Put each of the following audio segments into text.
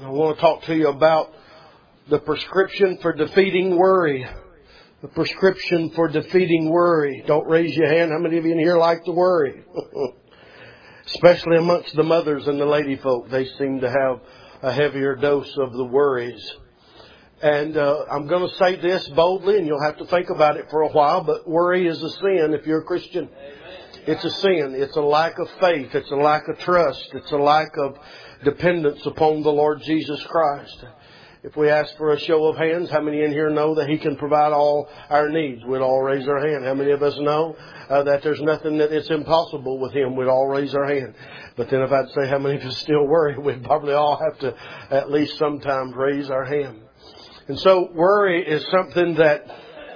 I want to talk to you about the prescription for defeating worry. The prescription for defeating worry. Don't raise your hand. How many of you in here like to worry? Especially amongst the mothers and the lady folk. They seem to have a heavier dose of the worries. And I'm going to say this boldly, and you'll have to think about it for a while, but worry is a sin if you're a Christian. It's a sin. It's a lack of faith. It's a lack of trust. It's a lack of dependence upon the Lord Jesus Christ. If we ask for a show of hands, how many in here know that He can provide all our needs? We'd all raise our hand. How many of us know that there's nothing that is impossible with Him? We'd all raise our hand. But then if I'd say how many of us still worry, we'd probably all have to at least sometimes raise our hand. And so worry is something that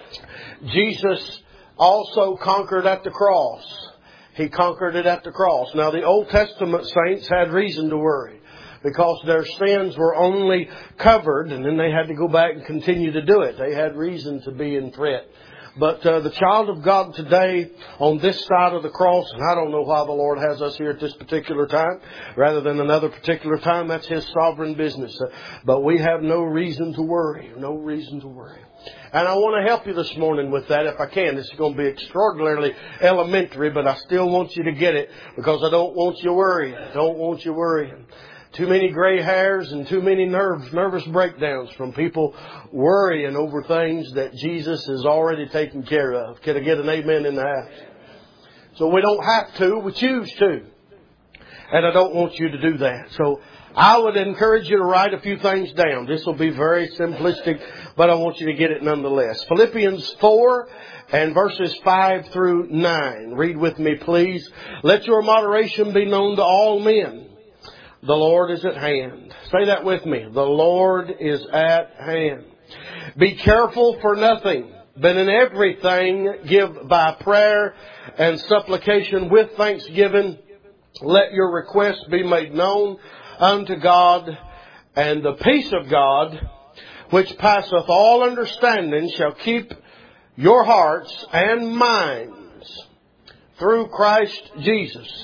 Jesus also conquered at the cross. He conquered it at the cross. Now, the Old Testament saints had reason to worry because their sins were only covered, and then they had to go back and continue to do it. They had reason to be in threat. But the child of God today on this side of the cross, and I don't know why the Lord has us here at this particular time rather than another particular time. That's His sovereign business. But we have no reason to worry. No reason to worry. And I want to help you this morning with that if I can. This is going to be extraordinarily elementary, but I still want you to get it because I don't want you worrying. I don't want you worrying. Too many gray hairs and too many nervous breakdowns from people worrying over things that Jesus has already taken care of. Can I get an amen in the house? So we don't have to. We choose to. And I don't want you to do that. So I would encourage you to write a few things down. This will be very simplistic, but I want you to get it nonetheless. Philippians 4 and verses 5 through 9. Read with me, please. Let your moderation be known to all men. The Lord is at hand. Say that with me. The Lord is at hand. Be careful for nothing, but in everything give by prayer and supplication with thanksgiving. Let your requests be made known unto God, and the peace of God, which passeth all understanding, shall keep your hearts and minds through Christ Jesus.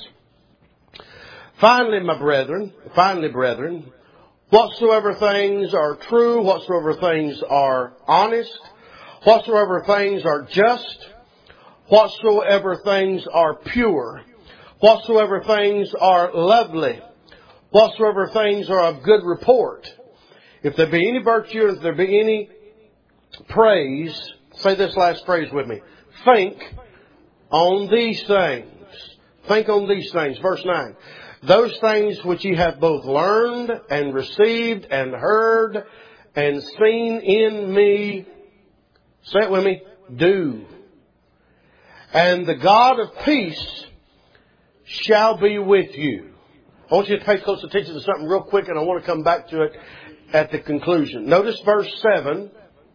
Finally, brethren, whatsoever things are true, whatsoever things are honest, whatsoever things are just, whatsoever things are pure, whatsoever things are lovely, whatsoever things are of good report, if there be any virtue, if there be any praise, say this last phrase with me, think on these things. Think on these things. Verse 9. Those things which ye have both learned and received and heard and seen in me, say it with me, do. And the God of peace shall be with you. I want you to pay close attention to something real quick, and I want to come back to it at the conclusion. Notice verse 7.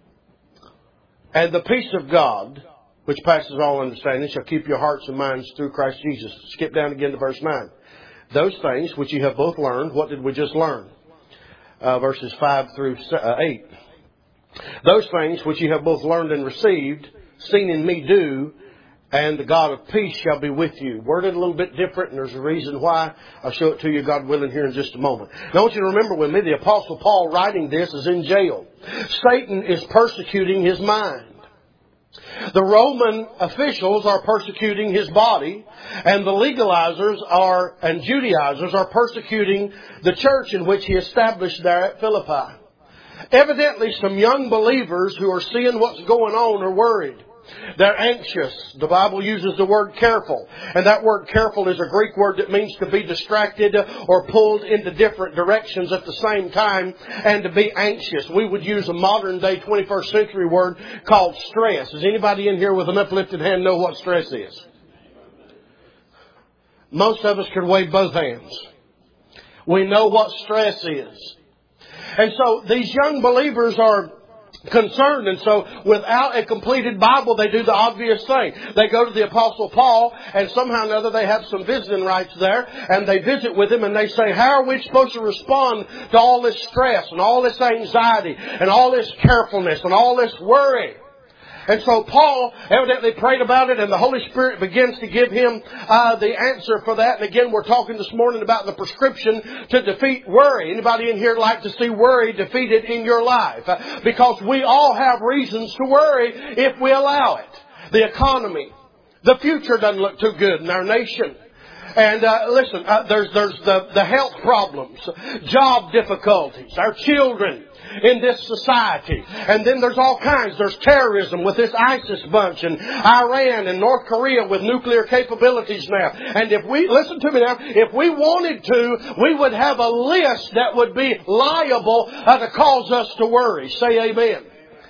And the peace of God, which passes all understanding, shall keep your hearts and minds through Christ Jesus. Skip down again to verse 9. Those things which you have both learned. What did we just learn? Verses 5 through 8. Those things which you have both learned and received, seen in me do, and the God of peace shall be with you. Worded a little bit different, and there's a reason why. I'll show it to you, God willing, here in just a moment. Now I want you to remember with me, the Apostle Paul writing this is in jail. Satan is persecuting his mind. The Roman officials are persecuting his body, and the legalizers and Judaizers are persecuting the church in which he established there at Philippi. Evidently, some young believers who are seeing what's going on are worried. They're anxious. The Bible uses the word careful. And that word careful is a Greek word that means to be distracted or pulled into different directions at the same time and to be anxious. We would use a modern day 21st century word called stress. Does anybody in here with an uplifted hand know what stress is? Most of us could wave both hands. We know what stress is. And so these young believers are concerned, and so without a completed Bible, they do the obvious thing. They go to the Apostle Paul, and somehow or another they have some visiting rights there, and they visit with him, and they say, how are we supposed to respond to all this stress, and all this anxiety, and all this carefulness, and all this worry? And so Paul evidently prayed about it, and the Holy Spirit begins to give him the answer for that. And again, we're talking this morning about the prescription to defeat worry. Anybody in here like to see worry defeated in your life? Because we all have reasons to worry if we allow it. The economy. The future doesn't look too good in our nation. And listen, there's the health problems, job difficulties, our children in this society. And then there's all kinds. There's terrorism with this ISIS bunch, and Iran and North Korea with nuclear capabilities now. And if we, listen to me now, if we wanted to, we would have a list that would be liable to cause us to worry. Say amen.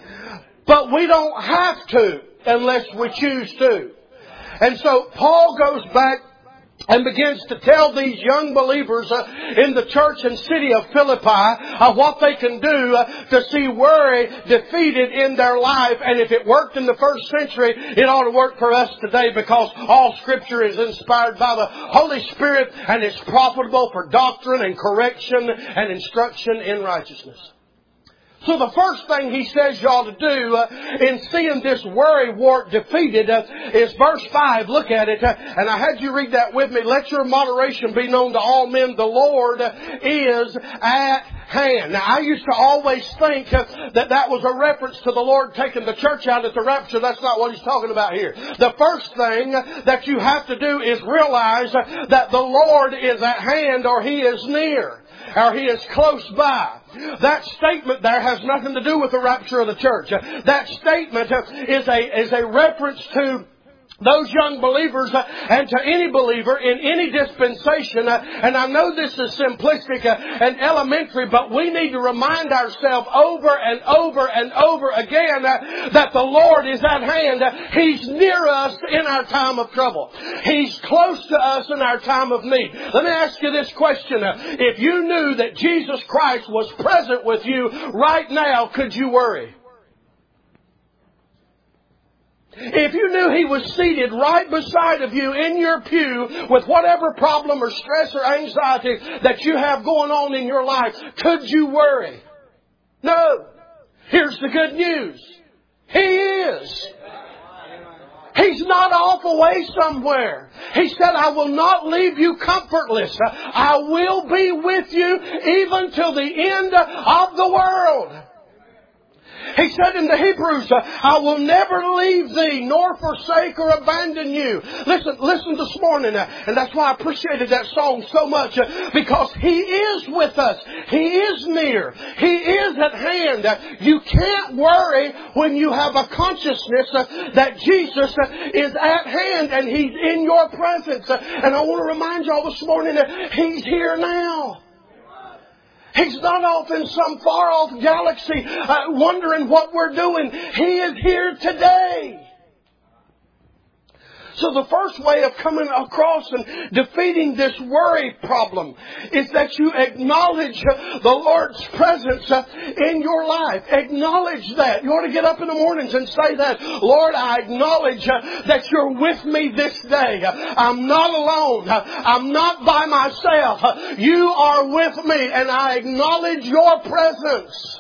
But we don't have to unless we choose to. And so Paul goes back and begins to tell these young believers in the church and city of Philippi what they can do to see worry defeated in their life. And if it worked in the first century, it ought to work for us today, because all Scripture is inspired by the Holy Spirit and is profitable for doctrine and correction and instruction in righteousness. So the first thing he says you ought to do in seeing this worry wart defeated is verse 5. Look at it. And I had you read that with me. Let your moderation be known to all men. The Lord is at hand. Now, I used to always think that was a reference to the Lord taking the church out at the rapture. That's not what he's talking about here. The first thing that you have to do is realize that the Lord is at hand, or He is near, or He is close by. That statement there has nothing to do with the rapture of the church. That statement is a reference to those young believers and to any believer in any dispensation. And I know this is simplistic and elementary, but we need to remind ourselves over and over and over again that the Lord is at hand. He's near us in our time of trouble. He's close to us in our time of need. Let me ask you this question. If you knew that Jesus Christ was present with you right now, could you worry? If you knew He was seated right beside of you in your pew with whatever problem or stress or anxiety that you have going on in your life, could you worry? No. Here's the good news. He is. He's not off away somewhere. He said, I will not leave you comfortless. I will be with you even till the end of the world. He said in the Hebrews, I will never leave thee nor forsake or abandon you. Listen this morning. And that's why I appreciated that song so much. Because He is with us. He is near. He is at hand. You can't worry when you have a consciousness that Jesus is at hand and He's in your presence. And I want to remind you all this morning that He's here now. He's not off in some far-off galaxy wondering what we're doing. He is here today. So the first way of coming across and defeating this worry problem is that you acknowledge the Lord's presence in your life. Acknowledge that. You ought to get up in the mornings and say that. Lord, I acknowledge that You're with me this day. I'm not alone. I'm not by myself. You are with me, and I acknowledge Your presence.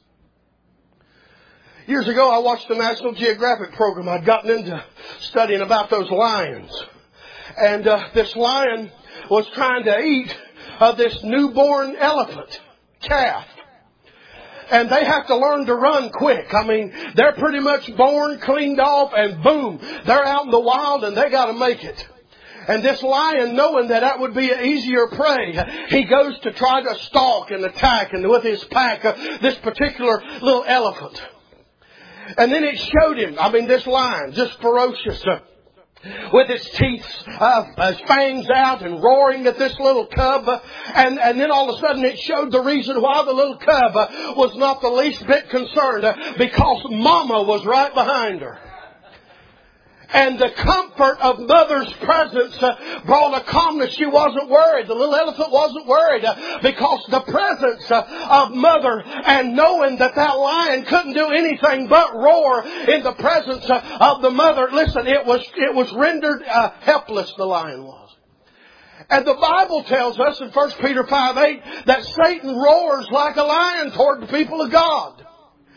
Years ago, I watched the National Geographic program. I'd gotten into studying about those lions. And this lion was trying to eat this newborn elephant calf. And they have to learn to run quick. I mean, they're pretty much born, cleaned off, and boom, they're out in the wild and they got to make it. And this lion, knowing that would be an easier prey, he goes to try to stalk and attack, and with his pack, this particular little elephant. And then it showed him, this lion, just ferocious, with its teeth, fangs out and roaring at this little cub. And then all of a sudden it showed the reason why the little cub was not the least bit concerned, because Mama was right behind her. And the comfort of Mother's presence brought a calmness. She wasn't worried. The little elephant wasn't worried because the presence of Mother, and knowing that lion couldn't do anything but roar in the presence of the mother. Listen, it was rendered helpless, the lion was. And the Bible tells us in 1 Peter 5:8 that Satan roars like a lion toward the people of God.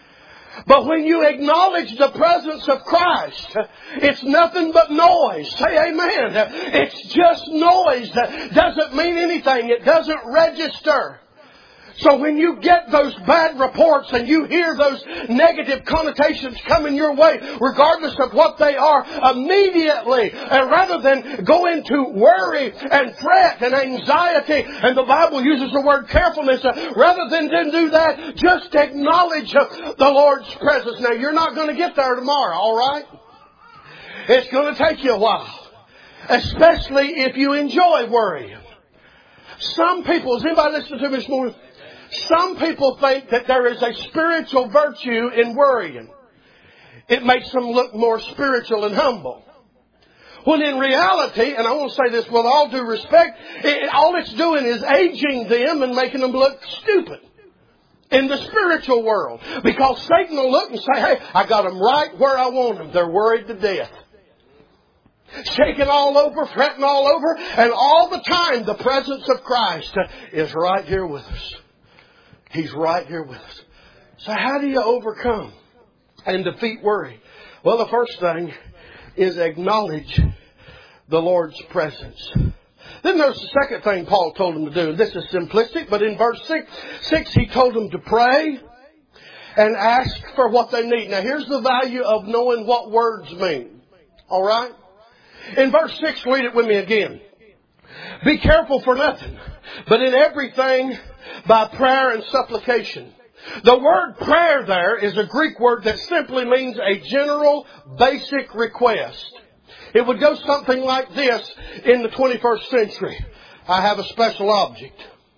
But when you acknowledge the presence of Christ, it's nothing but noise. Say amen. It's just noise. That doesn't mean anything. It doesn't register. So when you get those bad reports and you hear those negative connotations coming your way, regardless of what they are, immediately, and rather than go into worry and fret and anxiety, and the Bible uses the word carefulness, rather than do that, just acknowledge the Lord's presence. Now, you're not going to get there tomorrow, all right? It's going to take you a while, especially if you enjoy worry. Some people, is anybody listening to me this morning? Some people think that there is a spiritual virtue in worrying. It makes them look more spiritual and humble. When in reality, and I want to say this with all due respect, all it's doing is aging them and making them look stupid in the spiritual world. Because Satan will look and say, hey, I got them right where I want them. They're worried to death. Shaking all over, fretting all over, and all the time the presence of Christ is right here with us. He's right here with us. So how do you overcome and defeat worry? Well, the first thing is acknowledge the Lord's presence. Then there's the second thing Paul told him to do. This is simplistic, but in verse 6 he told them to pray and ask for what they need. Now here's the value of knowing what words mean. All right? In verse 6, read it with me again. Be careful for nothing, but in everything by prayer and supplication. The word prayer there is a Greek word that simply means a general, basic request. It would go something like this in the 21st century. I have a special object.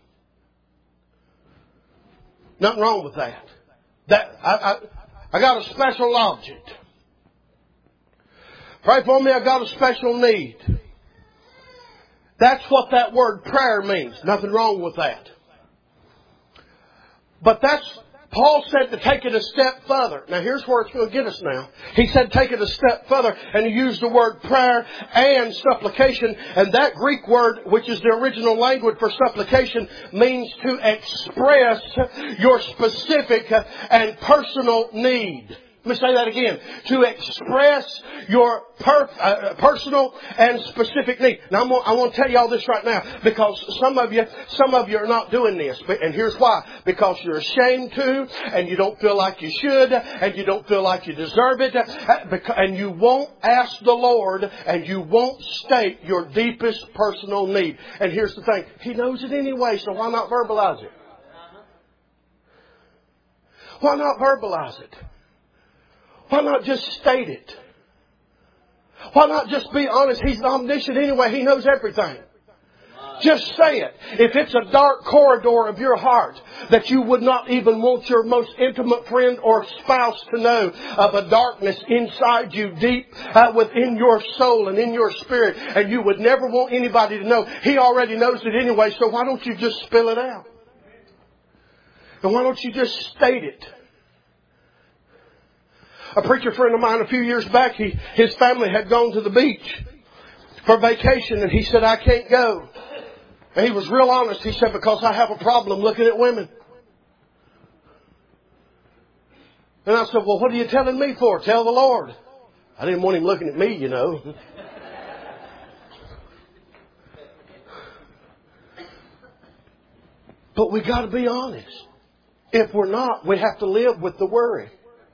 Nothing wrong with that. I got a special object. Pray for me, I got a special need. That's what that word prayer means. Nothing wrong with that. But Paul said to take it a step further. Now here's where it's going to get us now. He said take it a step further, and he used the word prayer and supplication. And that Greek word, which is the original language for supplication, means to express your specific and personal need. Let me say that again. To express your personal and specific need. Now, I want to tell you all this right now, because some of you are not doing this. And here's why. Because you're ashamed to, and you don't feel like you should, and you don't feel like you deserve it, and you won't ask the Lord, and you won't state your deepest personal need. And here's the thing. He knows it anyway, so why not verbalize it? Why not verbalize it? Why not just state it? Why not just be honest? He's omniscient anyway. He knows everything. Just say it. If it's a dark corridor of your heart that you would not even want your most intimate friend or spouse to know, of a darkness inside you, deep within your soul and in your spirit, and you would never want anybody to know, He already knows it anyway, so why don't you just spill it out? And why don't you just state it? A preacher friend of mine a few years back, his family had gone to the beach for vacation, and he said, I can't go. And he was real honest. He said, because I have a problem looking at women. And I said, well, what are you telling me for? Tell the Lord. I didn't want him looking at me, you know. But we got to be honest. If we're not, we have to live with the worry.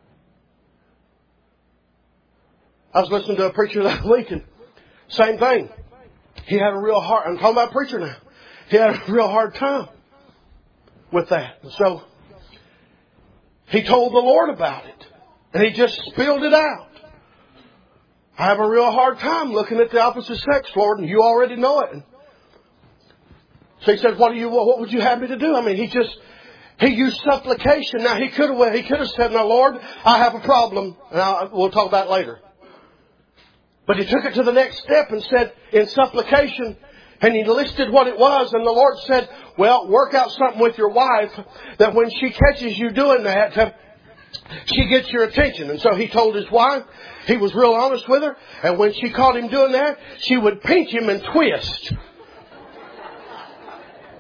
I was listening to a preacher that week, and same thing. He had a real hard, I'm talking about a preacher now. He had a real hard time with that. And so he told the Lord about it. And he just spilled it out. I have a real hard time looking at the opposite sex, Lord, and you already know it. And so he said, what would you have me to do? I mean, he used supplication. Now he could have said, now Lord, I have a problem. And we'll talk about it later. But he took it to the next step and said, in supplication, and he listed what it was. And the Lord said, well, work out something with your wife that when she catches you doing that, she gets your attention. And so he told his wife, he was real honest with her. And when she caught him doing that, she would pinch him and twist.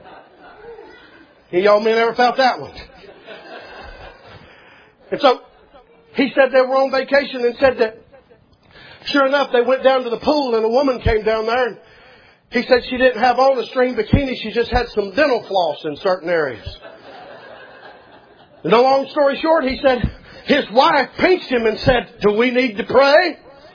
Y'all men ever felt that one? And so He said they were on vacation and said that sure enough they went down to the pool and a woman came down there and he said she didn't have on a string bikini. She just had some dental floss in certain areas. And no long story short, he said his wife pinched him and said, "Do we need to pray?"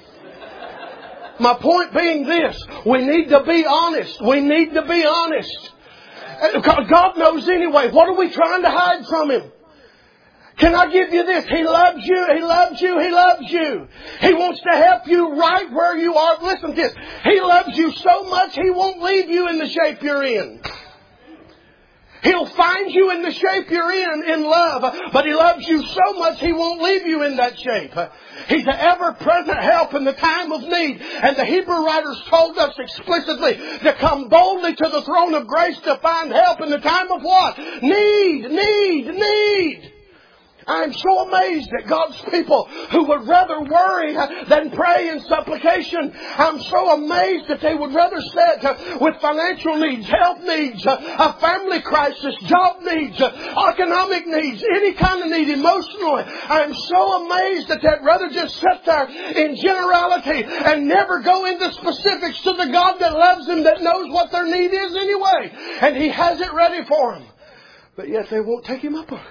My point being this, we need to be honest. We need to be honest. God knows anyway. What are we trying to hide from Him? Can I give you this? He loves you. He loves you. He loves you. He wants to help you right where you are. Listen to this. He loves you so much He won't leave you in the shape you're in. He'll find you in the shape you're in love. But He loves you so much He won't leave you in that shape. He's an ever-present help in the time of need. And the Hebrew writers told us explicitly to come boldly to the throne of grace to find help in the time of what? Need. I'm so amazed at God's people who would rather worry than pray in supplication. I'm so amazed that they would rather sit with financial needs, health needs, a family crisis, job needs, economic needs, any kind of need emotionally. I'm so amazed that they'd rather just sit there in generality and never go into specifics to the God that loves them, that knows what their need is anyway. And He has it ready for them. But yet they won't take Him up on it.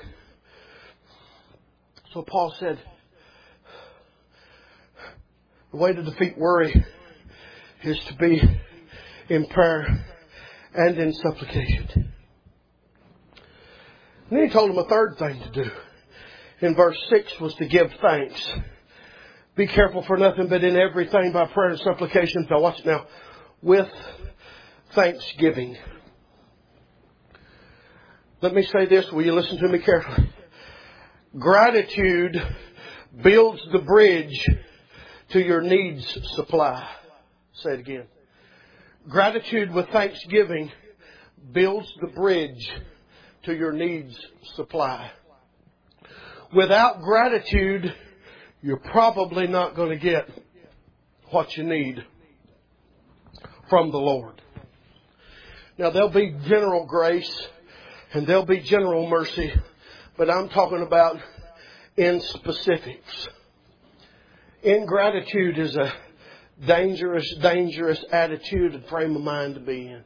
So Paul said, the way to defeat worry is to be in prayer and in supplication. And then he told him a third thing to do. In verse 6 was to give thanks. Be careful for nothing but in everything by prayer and supplication. Now watch it now. With thanksgiving. Let me say this. Will you listen to me carefully? Gratitude builds the bridge to your needs supply. Say it again. Gratitude with thanksgiving builds the bridge to your needs supply. Without gratitude, you're probably not going to get what you need from the Lord. Now, there'll be general grace and there'll be general mercy. But I'm talking about in specifics. Ingratitude is a dangerous attitude and frame of mind to be in.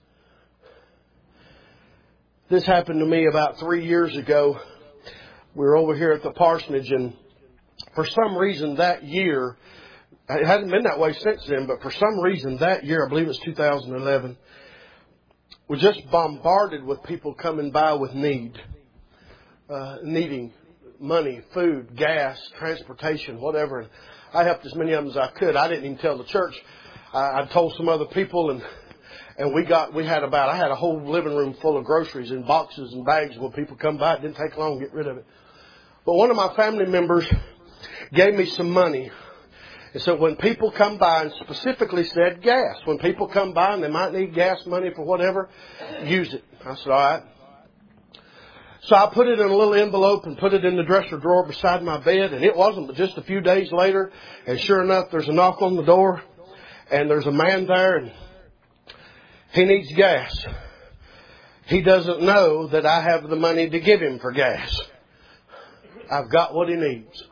This happened to me about 3 years ago. We were over here at the parsonage, and for some reason that year, it hasn't been that way since then, but for some reason that year, I believe it was 2011, we're just bombarded with people coming by with need. Needing money, food, gas, transportation, whatever. And I helped as many of them as I could. I didn't even tell the church. I told some other people, and I had a whole living room full of groceries in boxes and bags. When people come by, it didn't take long to get rid of it. But one of my family members gave me some money. And so when people come by, and specifically said gas, when people come by and they might need gas money for whatever, use it. I said, all right. So I put it in a little envelope and put it in the dresser drawer beside my bed. And it wasn't but just a few days later. And sure enough, there's a knock on the door. And there's a man there. And he needs gas. He doesn't know that I have the money to give him for gas. I've got what he needs.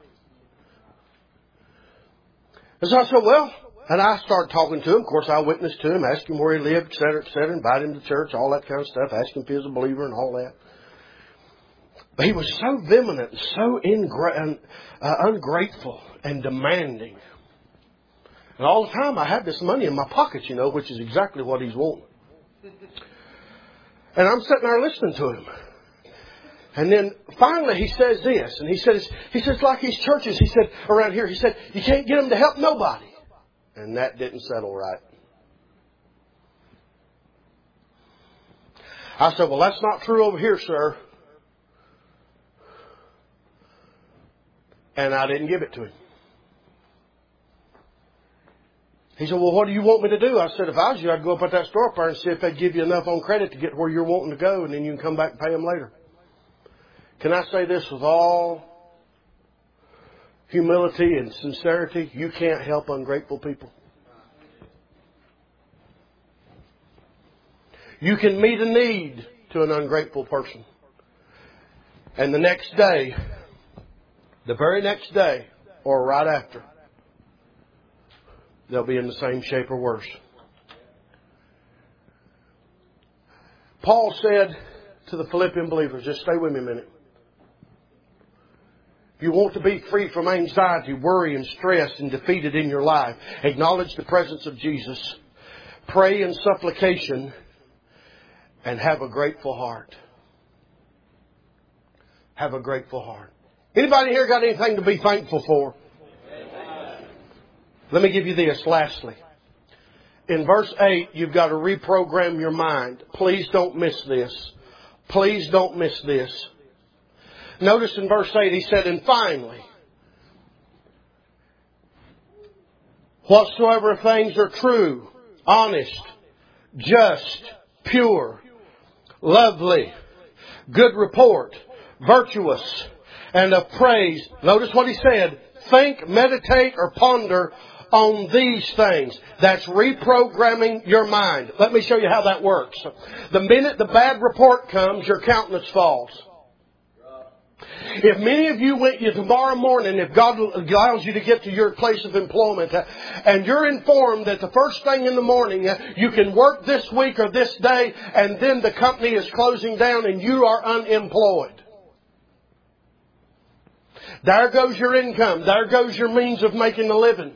And so I said, well, and I started talking to him. Of course, I witnessed to him, asked him where he lived, et cetera, invite him to church, all that kind of stuff, asked him if he was a believer and all that. But he was so vehement, so ungrateful and demanding. And all the time I had this money in my pocket, which is exactly what he's wanting. And I'm sitting there listening to him. And then finally he says this, and he says like these churches, he said, around here, he said, you can't get them to help nobody. And that didn't settle right. I said, well, that's not true over here, sir. And I didn't give it to him. He said, well, what do you want me to do? I said, if I was you, I'd go up at that store up there and see if they'd give you enough on credit to get where you're wanting to go, and then you can come back and pay them later. Can I say this with all humility and sincerity? You can't help ungrateful people. You can meet a need to an ungrateful person. And the next day, the very next day or right after, they'll be in the same shape or worse. Paul said to the Philippian believers, just stay with me a minute. If you want to be free from anxiety, worry, and stress and defeated in your life, acknowledge the presence of Jesus. Pray in supplication and have a grateful heart. Have a grateful heart. Anybody here got anything to be thankful for? Let me give you this lastly. In verse 8, you've got to reprogram your mind. Please don't miss this. Please don't miss this. Notice in verse 8 he said, and finally, whatsoever things are true, honest, just, pure, lovely, good report, virtuous, and of praise. Notice what he said. Think, meditate, or ponder on these things. That's reprogramming your mind. Let me show you how that works. The minute the bad report comes, your countenance falls. If many of you went tomorrow morning, if God allows you to get to your place of employment, and you're informed that the first thing in the morning you can work this week or this day, and then the company is closing down and you are unemployed. There goes your income. There goes your means of making a living.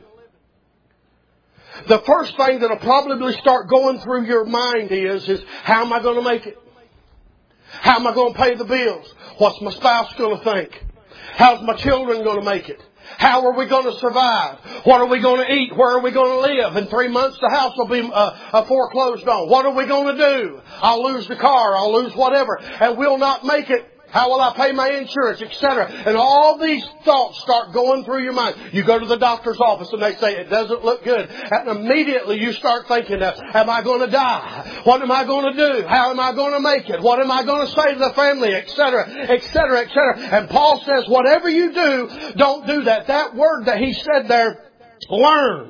The first thing that'll probably start going through your mind is how am I going to make it? How am I going to pay the bills? What's my spouse going to think? How's my children going to make it? How are we going to survive? What are we going to eat? Where are we going to live? In 3 months the house will be foreclosed on. What are we going to do? I'll lose the car. I'll lose whatever. And we'll not make it. How will I pay my insurance, etc.? And all these thoughts start going through your mind. You go to the doctor's office and they say, it doesn't look good. And immediately you start thinking, am I going to die? What am I going to do? How am I going to make it? What am I going to say to the family, etc., etc., etc.? And Paul says, whatever you do, don't do that. That word that he said there, learn.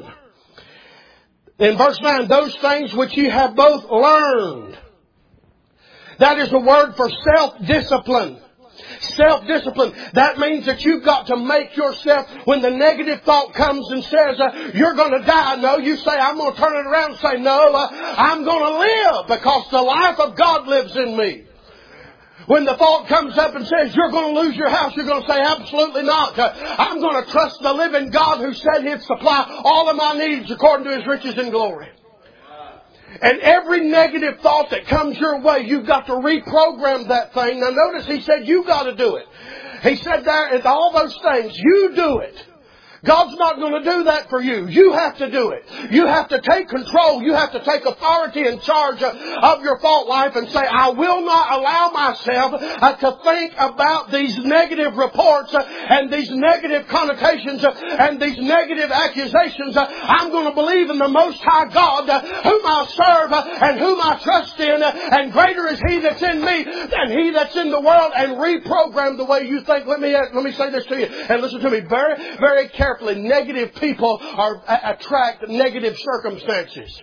In verse 9, those things which you have both learned. That is the word for self-discipline. Self-discipline. That means that you've got to make yourself, when the negative thought comes and says, you're going to die. No, you say, I'm going to turn it around and say, no, I'm going to live because the life of God lives in me. When the thought comes up and says, you're going to lose your house, you're going to say, absolutely not. I'm going to trust the living God who said He'd supply all of my needs according to His riches and glory. And every negative thought that comes your way, you've got to reprogram that thing. Now notice he said, you got to do it. He said there, in all those things, you do it. God's not going to do that for you. You have to do it. You have to take control. You have to take authority and charge of your thought life and say, I will not allow myself to think about these negative reports and these negative connotations and these negative accusations. I'm going to believe in the Most High God whom I serve and whom I trust in, and greater is He that's in me than he that's in the world, and reprogram the way you think. Let me say this to you, and listen to me very, very carefully. Negative people attract negative circumstances.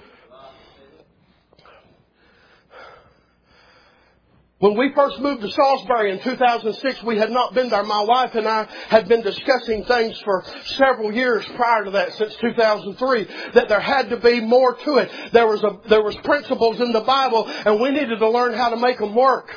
When we first moved to Salisbury in 2006, we had not been there. My wife and I had been discussing things for several years prior to that, since 2003, that there had to be more to it. There was principles in the Bible, and we needed to learn how to make them work.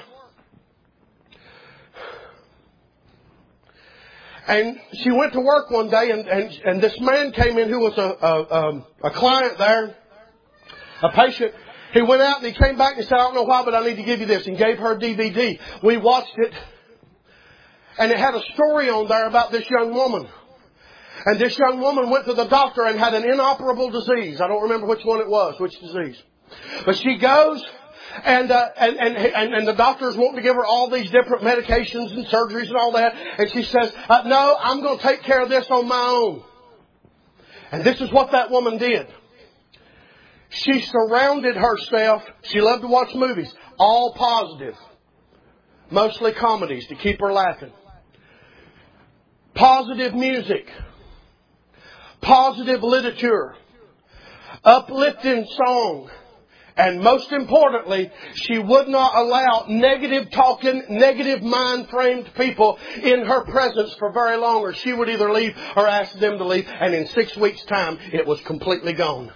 And she went to work one day, and this man came in who was a client there, a patient. He went out and he came back and he said, I don't know why, but I need to give you this, and gave her a DVD. We watched it, and it had a story on there about this young woman. And this young woman went to the doctor and had an inoperable disease. I don't remember which one it was, which disease. But she goes, and the doctors wanting to give her all these different medications and surgeries and all that. And she says, no, I'm going to take care of this on my own. And this is what that woman did. She surrounded herself. She loved to watch movies, all positive, mostly comedies to keep her laughing. Positive music, positive literature, uplifting song. And most importantly, she would not allow negative talking, negative mind-framed people in her presence for very long, or she would either leave or ask them to leave. And in 6 weeks' time, it was completely gone.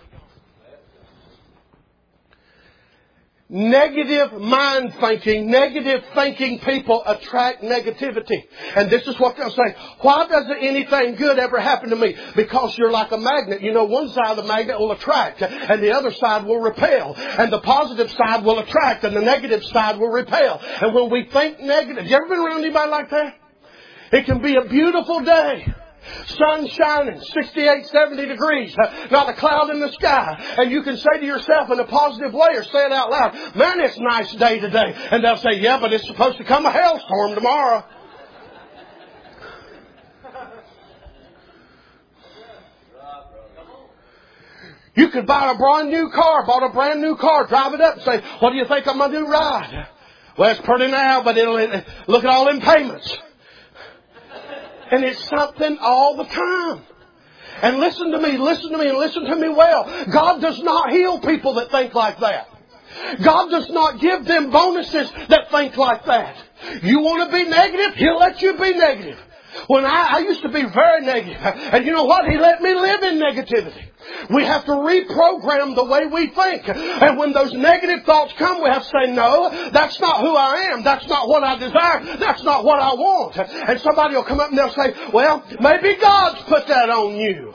Negative mind thinking, negative thinking people attract negativity. And this is what they'll say. Why doesn't anything good ever happen to me? Because you're like a magnet. You know, one side of the magnet will attract and the other side will repel. And the positive side will attract and the negative side will repel. And when we think negative, have you ever been around anybody like that? It can be a beautiful day. Sun shining, 68, 70 degrees, not a cloud in the sky. And you can say to yourself in a positive way or say it out loud, man, it's a nice day today. And they'll say, yeah, but it's supposed to come a hailstorm tomorrow. You could buy a brand new car, drive it up and say, what do you think of my new ride? Well, it's pretty now, but look at all them payments. And it's something all the time. And listen to me, and listen to me well. God does not heal people that think like that. God does not give them bonuses that think like that. You want to be negative? He'll let you be negative. When I used to be very negative. And you know what? He let me live in negativity. We have to reprogram the way we think. And when those negative thoughts come, we have to say, no, that's not who I am. That's not what I desire. That's not what I want. And somebody will come up and they'll say, well, maybe God's put that on you.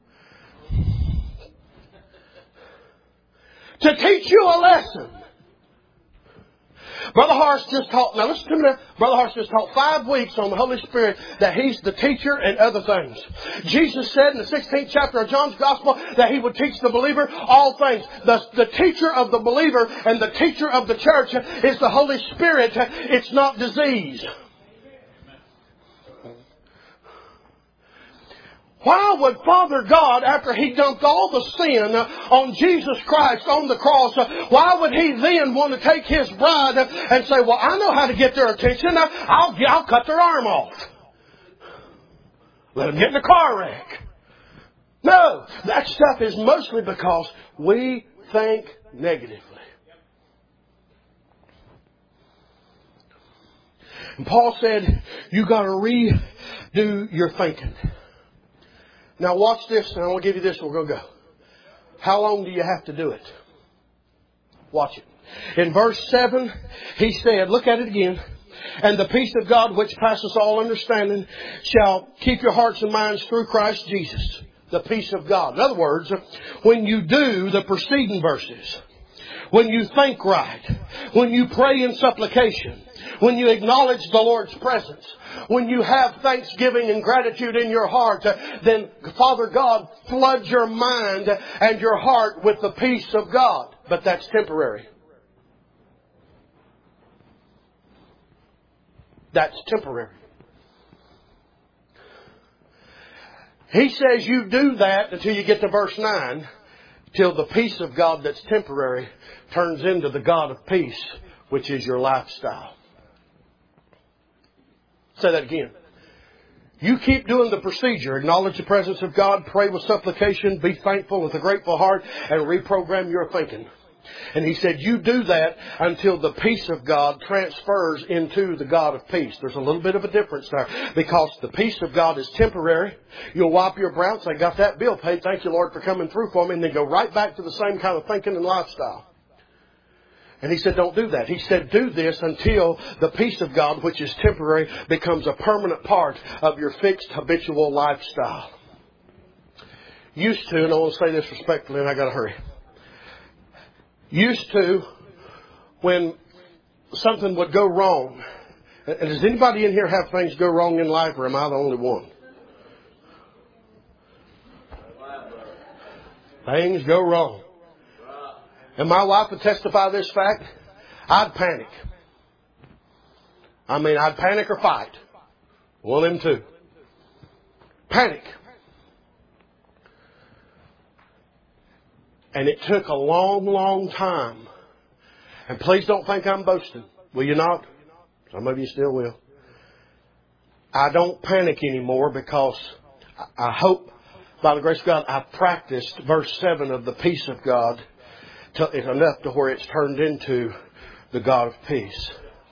To teach you a lesson. Brother Harsh just taught, now listen to me now. Brother Harsh just taught 5 weeks on the Holy Spirit that He's the teacher and other things. Jesus said in the 16th chapter of John's Gospel that He would teach the believer all things. The teacher of the believer and the teacher of the church is the Holy Spirit. It's not disease. Why would Father God, after He dumped all the sin on Jesus Christ on the cross, why would He then want to take His bride and say, well, I know how to get their attention. I'll cut their arm off. Let them get in a car wreck. No, that stuff is mostly because we think negatively. And Paul said, you got to redo your thinking. Now watch this, and I want to give you this, and we're going to go. How long do you have to do it? Watch it. In verse 7, he said, look at it again. And the peace of God, which passes all understanding, shall keep your hearts and minds through Christ Jesus. The peace of God. In other words, when you do the preceding verses, when you think right, when you pray in supplication, when you acknowledge the Lord's presence, when you have thanksgiving and gratitude in your heart, then Father God floods your mind and your heart with the peace of God. But that's temporary. That's temporary. He says you do that until you get to verse 9, till the peace of God that's temporary turns into the God of peace, which is your lifestyle. Say that again. You keep doing the procedure. Acknowledge the presence of God. Pray with supplication. Be thankful with a grateful heart. And reprogram your thinking. And he said, you do that until the peace of God transfers into the God of peace. There's a little bit of a difference there. Because the peace of God is temporary. You'll wipe your brow and say, got that bill paid. Thank you, Lord, for coming through for me. And then go right back to the same kind of thinking and lifestyle. And he said, don't do that. He said, do this until the peace of God, which is temporary, becomes a permanent part of your fixed habitual lifestyle. Used to, and I want to say this respectfully, and I got to hurry. Used to, when something would go wrong, and does anybody in here have things go wrong in life, or am I the only one? Things go wrong. And my wife would testify this fact. I'd panic. I'd panic or fight. One of them two. Panic. And it took a long, long time. And please don't think I'm boasting. Will you not? Some of you still will. I don't panic anymore because I hope, by the grace of God, I've practiced verse 7 of the peace of God enough to where it's turned into the God of peace.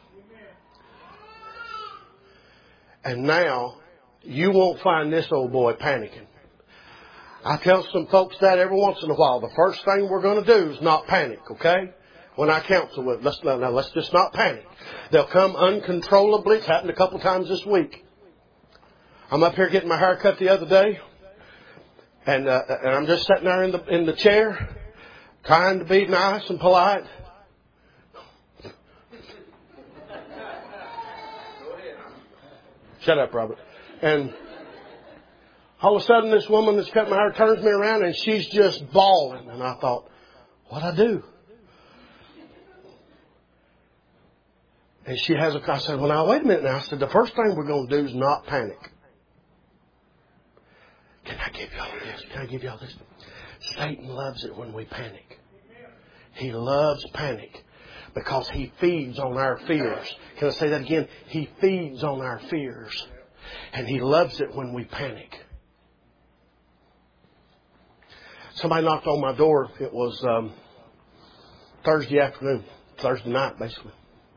And now, you won't find this old boy panicking. I tell some folks that every once in a while. The first thing we're going to do is not panic, okay? When I counsel with, let's just not panic. They'll come uncontrollably. It's happened a couple times this week. I'm up here getting my hair cut the other day, and I'm just sitting there in the chair, trying to be nice and polite. Shut up, Robert. And all of a sudden, this woman that's cut my hair turns me around, and she's just bawling. And I thought, what'd I do? And she has I said, well, now, wait a minute now. I said, the first thing we're going to do is not panic. Can I give you all this? Can I give you all this? Satan loves it when we panic. He loves panic because he feeds on our fears. Can I say that again? He feeds on our fears. And he loves it when we panic. Somebody knocked on my door. It was Thursday night, basically.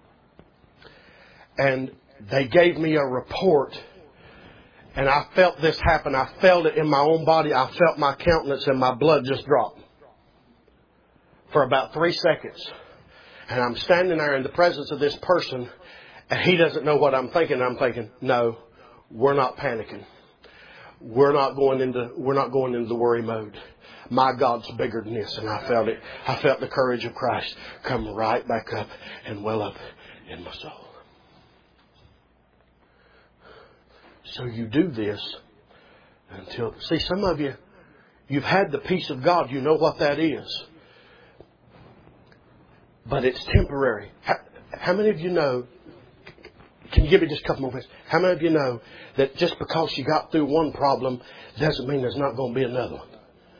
And they gave me a report. And I felt this happen. I felt it in my own body. I felt my countenance and my blood just drop. For about 3 seconds. And I'm standing there in the presence of this person. And he doesn't know what I'm thinking. I'm thinking, no, we're not panicking. We're not going into the worry mode. My God's bigger than this. And I felt it. I felt the courage of Christ come right back up and well up in my soul. So you do this until... See, some of you, you've had the peace of God. You know what that is. But it's temporary. How many of you know... Can you give me just a couple more minutes? How many of you know that just because you got through one problem doesn't mean there's not going to be another one?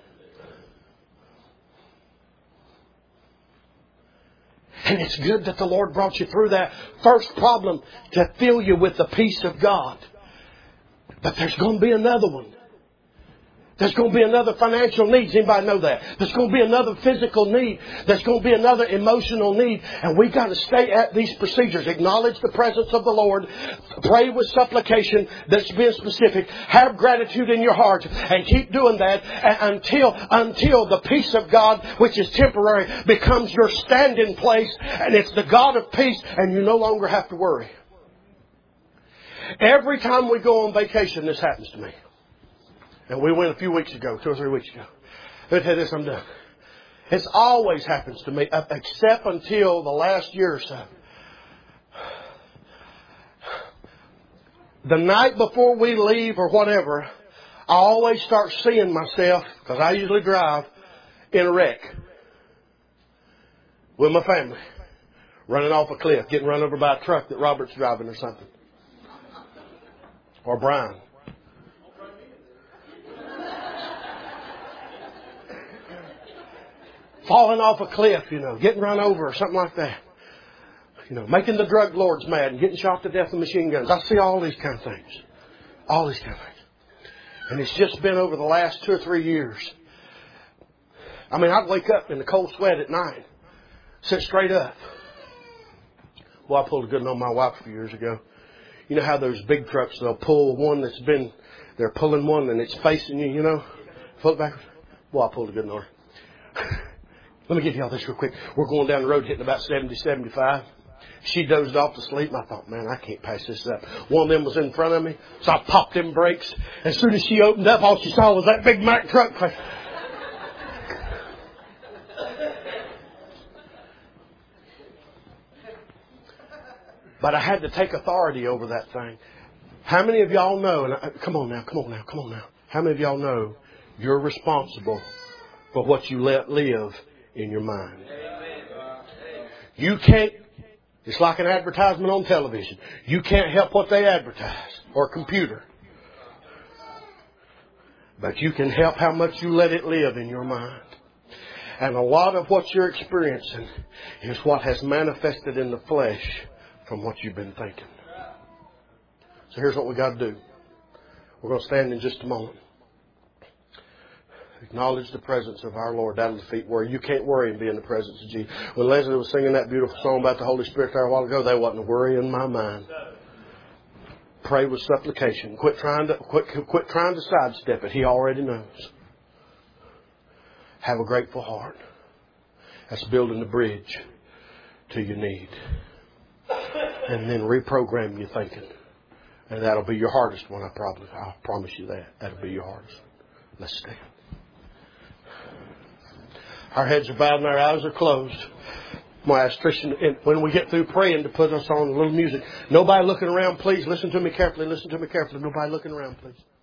And it's good that the Lord brought you through that first problem to fill you with the peace of God. But there's going to be another one. There's going to be another financial need. Does anybody know that? There's going to be another physical need. There's going to be another emotional need. And we've got to stay at these procedures. Acknowledge the presence of the Lord. Pray with supplication that's being specific. Have gratitude in your heart. And keep doing that until the peace of God, which is temporary, becomes your standing place. And it's the God of peace. And you no longer have to worry. Every time we go on vacation, this happens to me. And we went a few weeks ago, 2 or 3 weeks ago. Let me tell you this, I'm done. It's always happens to me, except until the last year or so. The night before we leave or whatever, I always start seeing myself, because I usually drive, in a wreck. With my family. Running off a cliff, getting run over by a truck that Robert's driving or something. Or Brian. Falling off a cliff, getting run over or something like that. Making the drug lords mad and getting shot to death with machine guns. I see all these kind of things. All these kind of things. And it's just been over the last 2 or 3 years. I mean, I'd wake up in the cold sweat at night. Sit straight up. Well, I pulled a good one on my wife a few years ago. You know how those big trucks, they'll pull one they're pulling one and it's facing you, Pull it backwards. Well, I pulled a good one on her. Let me give you all this real quick. We're going down the road hitting about 70, 75. She dozed off to sleep and I thought, man, I can't pass this up. One of them was in front of me. So I popped them brakes. As soon as she opened up, all she saw was that big Mack truck. But I had to take authority over that thing. How many of y'all know, and come on now. How many of y'all know you're responsible for what you let live in your mind? You can't, it's like an advertisement on television. You can't help what they advertise or computer. But you can help how much you let it live in your mind. And a lot of what you're experiencing is what has manifested in the flesh from what you've been thinking. So here's what we got to do. We're going to stand in just a moment. Acknowledge the presence of our Lord. That'll defeat worry. You can't worry and be in the presence of Jesus. When Leslie was singing that beautiful song about the Holy Spirit there a while ago, there wasn't a worry in my mind. Pray with supplication. Quit trying to sidestep it. He already knows. Have a grateful heart. That's building the bridge to your need. And then reprogram your thinking. And that'll be your hardest one, I'll promise you that. That'll be your hardest. Let's stand. Our heads are bowed and our eyes are closed. I'm going to ask Tristan, when we get through praying, to put us on a little music. Nobody looking around, please. Listen to me carefully. Listen to me carefully. Nobody looking around, please.